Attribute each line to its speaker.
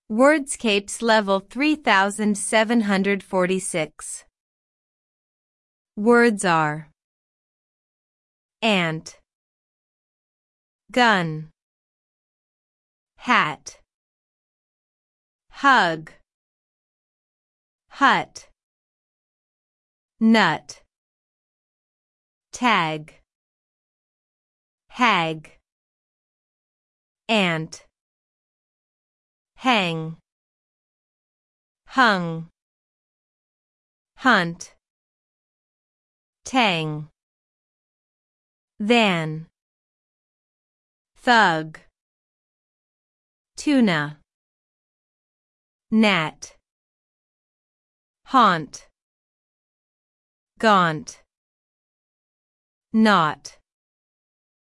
Speaker 1: Wordscapes level 3746. Words are ant, gun, hat, hug, hut, nut, tag, hag, ant, hang, hung, hunt, tang, van, thug, tuna, gnat, haunt, gaunt, knot.